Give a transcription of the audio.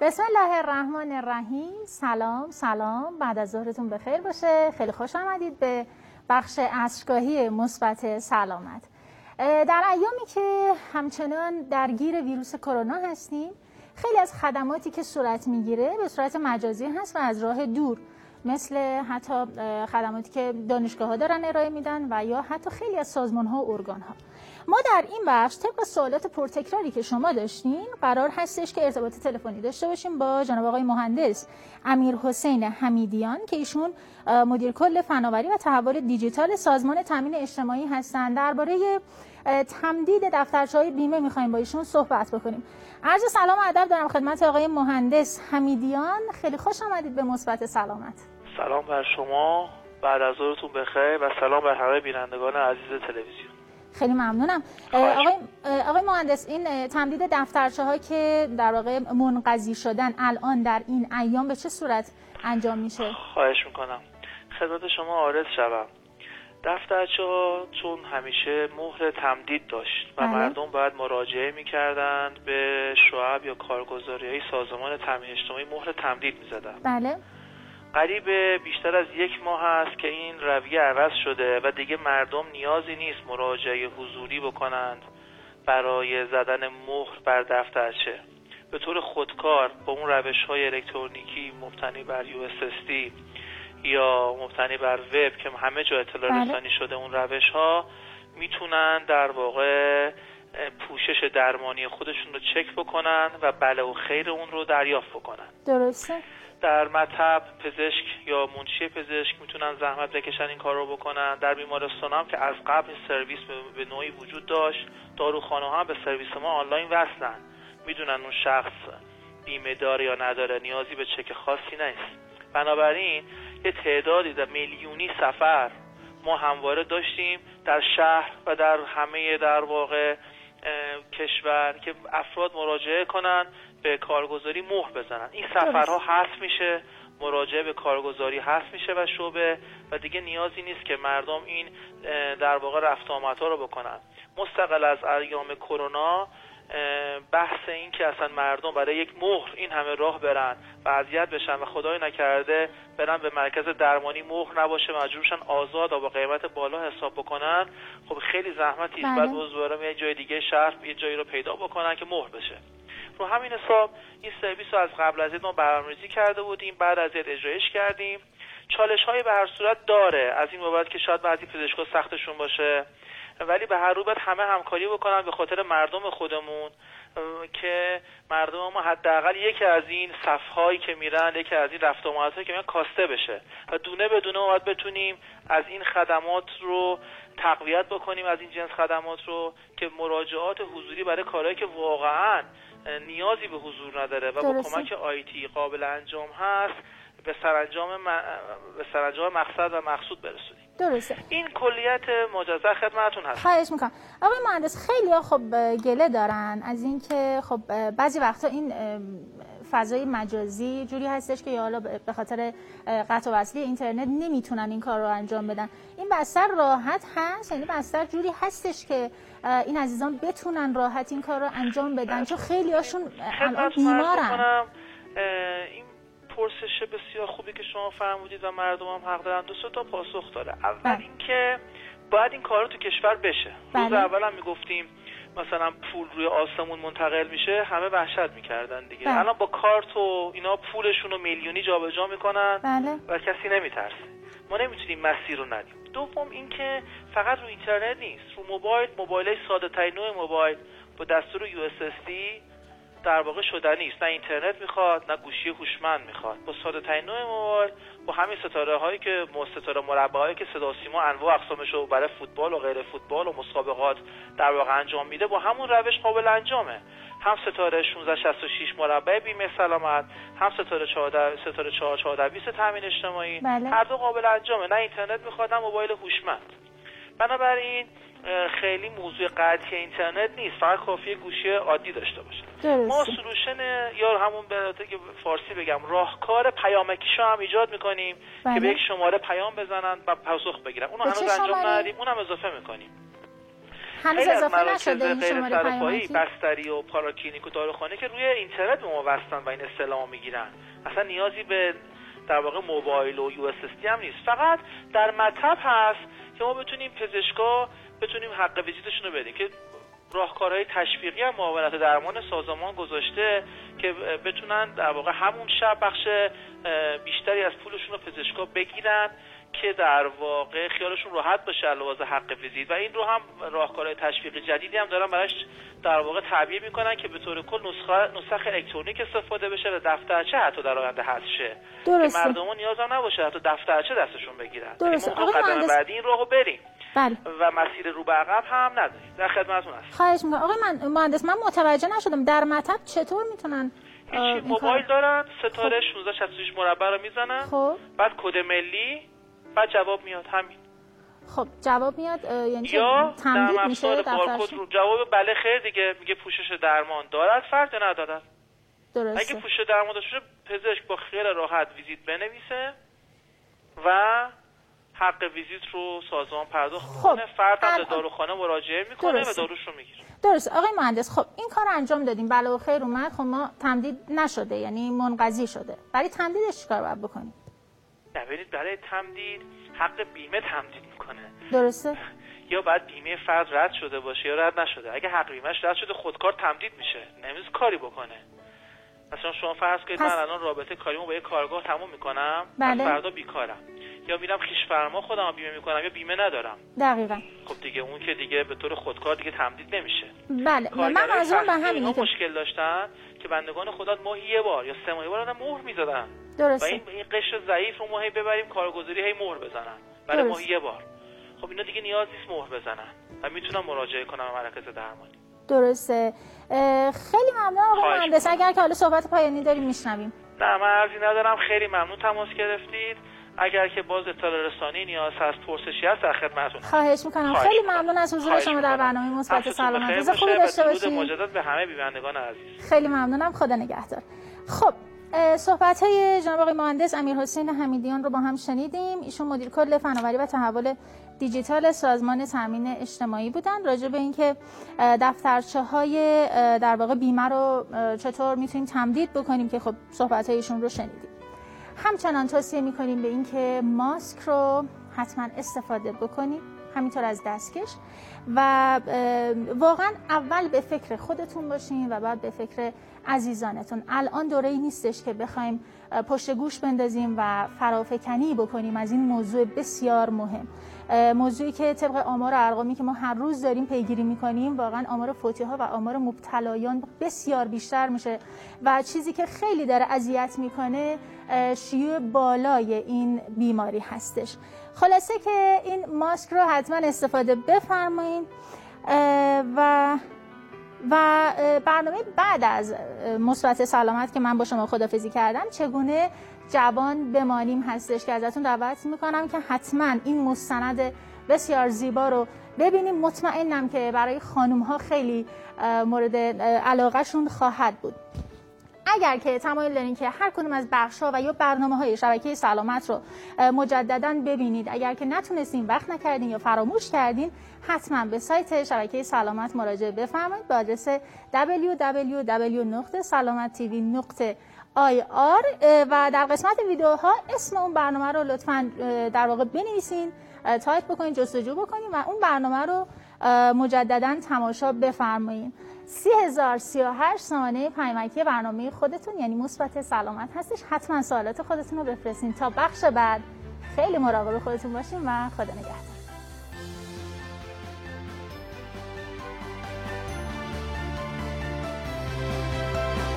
بسم الله الرحمن الرحیم. سلام، بعد از ظهرتون بخیر باشه. خیلی خوش آمدید به بخش عصرگاهی مثبت سلامت. در ایامی که همچنان درگیر ویروس کرونا هستیم، خیلی از خدماتی که صورت میگیره به صورت مجازی هست و از راه دور، مثل حتی خدماتی که دانشگاه‌ها دارن ارائه میدن و یا حتی خیلی از سازمان‌ها و ارگان‌ها. ما در این بخش طبق سوالات پرتکراری که شما داشتین قرار هستش که ارتباط تلفنی داشته باشیم با جناب آقای مهندس امیرحسین حمیدیان که ایشون مدیر کل فناوری و تحول دیجیتال سازمان تامین اجتماعی هستند. درباره تمدید دفترچه‌های بیمه می‌خوایم با ایشون صحبت بکنیم. عرض سلام و ادب دارم خدمت آقای مهندس حمیدیان. خیلی خوش آمدید به مثبت سلامت. سلام بر شما، بعد از ظهرتون بخیر و سلام بر همه بینندگان عزیز تلویزیون. خیلی ممنونم. آقای مهندس، این تمدید دفترچه‌ها که در واقع منقضی شدن الان در این ایام به چه صورت انجام میشه؟ خواهش میکنم خدمت شما عرض شوم. دفترچه‌ها چون همیشه مهر تمدید داشت و مردم باید مراجعه میکردند به شعب یا کارگزاری‌های سازمان تامین اجتماعی مهر تمدید میزدن. بله. قریب بیشتر از 1 ماه هست که این رویه عوض شده و دیگه مردم نیازی نیست مراجعه حضوری بکنند برای زدن مهر بر دفترچه. به طور خودکار با اون روش‌های الکترونیکی مبتنی بر USSD یا مبتنی بر وب که همه جا اطلاع رسانی شده، اون روش‌ها میتونن در واقع پوشش درمانی خودشون رو چک بکنن و بله و خیر اون رو دریافت بکنن. درسته. در مطب پزشک یا منشی پزشک میتونن زحمت بکشن این کار رو بکنن. در بیمارستان هم که از قبل سرویس به نوعی وجود داشت، داروخانه ها هم به سرویس ما آنلاین وصلن، میدونن اون شخص بیمه داره یا نداره، نیازی به چک خاصی نیست. بنابراین یه تعدادی در میلیونی سفر ما همواره داشتیم در شهر و در همه در واقع کشور که افراد مراجعه کنن به کارگزاری مهر بزنن. این سفرها حذف میشه، مراجعه به کارگزاری حذف میشه و شعبه و دیگه نیازی نیست که مردم این در واقع رفت آمدها رو بکنن. مستقل از ایام کرونا بحث این که اصلا مردم برای یک مهر این همه راه برن و اذیت بشن و خدای نکرده برن به مرکز درمانی مهر نباشه مجبورشن آزاد و با قیمت بالا حساب بکنن، خب خیلی زحمتی است. بعد روزوارم یه جای دیگه شهر یه جایی رو پیدا بکنن که مهر بشه. رو همین حساب این سرویس رو از قبل از ما برنامه‌ریزی کرده بودیم، بعد از اجرایش کردیم. چالش‌های به هر صورت داره، از این بابت که شاید بعضی پزشکا سختشون باشه، ولی به هر روبت همه همکاری بکنن به خاطر مردم خودمون که مردم ما حداقل یکی از این صف‌هایی که میرن، یکی از این رفت آمدهایی که میرن کاسته بشه و دونه به دونه باید بتونیم از این خدمات رو تقویت بکنیم، از این جنس خدمات رو که مراجعات حضوری برای کارهایی که واقعاً نیازی به حضور نداره و با کمک آیتی قابل انجام هست به سرانجام مقصد و مقصود برسونیم. درسته. این کلیت مجزا خدمتتون هست. خواهش میکنم. آقای مهندس، خیلی‌ها خب گله دارن از اینکه خب بعضی وقتا این فضای مجازی جوری هستش که یا حالا به خاطر قطع و وصلی اینترنت نمیتونن این کار رو انجام بدن. این بستر راحت هست؟ یعنی بستر جوری هستش که این عزیزان بتونن راحت این کار رو انجام بدن؟ چون خیلی‌هاشون الان بیمارن. این پرسش بسیار خوبی که شما فرمودید و مردم هم حق دارن. 2 تا پاسخ داره. اول اینکه باید این کار رو تو کشور بشه. روز اول هم میگفتیم مثلا پول روی آسمون منتقل میشه، همه وحشت میکردن دیگه. الان با کارت و اینا پولشون رو میلیونی جابجا میکنن و کسی نمیترسه. ما نمیتونیم مسیر رو ندیم. دوم اینکه فقط رو اینترنت نیست، رو موبایلای ساده ترین نوع موبایل با دستور USSD در واقع شدنی است. نه اینترنت میخواد، نه گوشی هوشمند میخواد. با ساده ترین نوع موبایل، با همین ستاره هایی که ستاره مربع هایی که صدا سیما انواع اقسامش رو برای فوتبال و غیر فوتبال و مسابقات در واقع انجام میده، با همون روش قابل انجامه. هم ستاره 1666 مربع بیمه سلامت، هم ستاره 4420 تامین اجتماعی، هر دو قابل انجامه. نه اینترنت میخواد، نه موبایل هوشمند. بنابراین خیلی موضوع قطعی اینترنت نیست، فقط کافیه گوشی عادی داشته باشه. ما سلوشن یا همون به که فارسی بگم راهکار پیامکیشو هم ایجاد میکنیم که به یک شماره پیام بزنن و پاسخ بگیرن. اونو هنوز انجام ندادیم، اونم اضافه میکنیم. هنوز اضافه نشده این شماره پیامکی بستری و پاراکلینیک و داروخانه که روی اینترنت به ما وصلن و این اصطلاحو میگیرن، اصلا نیازی به در واقع موبایل و یو اس اس دی هم نیست. فقط در مطب هست که ما بتونیم پزشکا بتونیم حق ویزیتشون رو بدیم که راهکارهای تشویقی هم معاونت درمان سازمان گذاشته که بتونن در واقع همون شب بخش بیشتری از پولشون رو پزشکا بگیرن که در واقع خیالشون راحت باشه علاوه حق ویزیت. و این رو هم راهکارهای تشویقی جدیدی هم دارن براش در واقع تعبیه میکنن که به طور کل نسخه الکترونیک استفاده بشه و دفترچه حتی در آینده حذف شه که مردمان نیاز هم نباشه حتی دفترچه دستشون بگیرن. درسته. ما قدم بعدی این راهو بریم. بله. و مسیر رو به عقب هم نداریم. در خدمتتون هستم. خواهش می‌کنم. آقای مهندس من متوجه نشدم در مطب چطور میتونن موبایل دارن ستاره 1666 مربع رو میزنن. خب بعد کد ملی بعد جواب میاد همین. خب جواب میاد یعنی یا تمدید میشه بارکد رو جواب بله خیر دیگه میگه پوشش درمان دارد فرد یا ندارد. درسته. اگه پوشش درمان داشته پزشک با خیال راحت ویزیت بنویسه و حق ویزیت رو سازمان پرداخت کنه. فرد هم به داروخانه مراجعه میکنه و داروش رو میگیره. درست. آقای مهندس خب این کار انجام دادیم بله و خیر اومد، خب ما تمدید نشده یعنی منقضی شده، برای تمدیدش چیکار باید بکنیم؟ ببینید برای تمدید حق بیمه تمدید میکنه. درسته. یا باید بیمه فرد رد شده باشه یا رد نشده. اگه حق بیمهش رد شده خودکار تمدید میشه، نمیز کاری بکنه. مثلا شما فرض کنید من الان رابطه کاریمو با یه کارگاه تموم میکنم، بله. فردا بیکارم یا میرم کیش فرما خودم بیمه میکنم یا بیمه ندارم. دقیقاً. خب دیگه اون که دیگه به طور خودکار دیگه تمدید نمیشه. بله. من منظورم به همینه که مشکل داشتن که بندگان خدا ماهی یه بار یا 3 ماه یه بار مهر میزدن. درسته. و این قشر ضعیف رو ماهی ببریم کارگزاری هی مهر بزنن. برای ماهی یه بار. خب اینا دیگه نیاز نیست مهر بزنن و میتونن مراجعه کنن به مراکز درمانی. درسته. خیلی ممنون آقای مهندس. اگر که حالا صحبت پایانی داریم میشنویم. نه من عرضی ندارم. خیلی ممنون تماس گرفتید. اگر که باز اطلاع رسانی نیاز هست پرسشی هست در خدمتتونم. خواهش میکنم. خیلی ممنون از حضور شما در برنامه مثبت سلامت. روز خوبی داشته باشید. مجدد به همه بینندگان عزیز. خیلی ممنونم. خدا نگهدار. خب صحبت‌های جناب آقای مهندس امیرحسین حمیدیان رو با هم شنیدیم. ایشون مدیر کل فناوری و تحول دیجیتال سازمان تامین اجتماعی بودن. راجع به اینکه دفترچه‌های در واقع بیمه رو چطور میتونیم تمدید بکنیم که خب صحبت‌های ایشون رو شنیدیم. همچنان توصیه می‌کنیم به اینکه ماسک رو حتما استفاده بکنید، همینطور از دستکش و واقعا اول به فکر خودتون باشین و بعد به فکر عزیزانتون. الان دوره‌ای نیستش که بخوایم پشت گوش بندازیم و فرافکنی بکنیم از این موضوع بسیار مهم، موضوعی که طبق آمار و ارقامی که ما هر روز داریم پیگیری می‌کنیم واقعا آمار فوتی‌ها و آمار مبتلایان بسیار بیشتر میشه و چیزی که خیلی داره اذیت میکنه شیوع بالای این بیماری هستش. خلاصه که این ماسک رو حتما استفاده بفرمایید و برنامه بعد از مثبت سلامت که من با شما خداحافظی کردم چگونه جوان بمانیم هستش که ازتون دعوت میکنم که حتما این مستند بسیار زیبا رو ببینیم. مطمئنم که برای خانم ها خیلی مورد علاقه شون خواهد بود. اگر که تمایل دارین که هر کدوم از بخش‌ها و یا برنامه‌های شبکه سلامت رو مجدداً ببینید، اگر که نتونستین وقت نکردین یا فراموش کردین، حتما به سایت شبکه سلامت مراجعه بفرمایید به آدرس www.salamatv.ir و در قسمت ویدیوها اسم اون برنامه رو لطفاً در واقع بنویسین، تایپ بکنین، جستجو بکنین و اون برنامه رو مجدداً تماشا بفرمایید. 30,038 سامانه پیامکی برنامه خودتون یعنی مثبت سلامت هستش. حتما سوالات خودتون رو بفرستین. تا بخش بعد خیلی مراقب خودتون باشین و خدا نگهدار.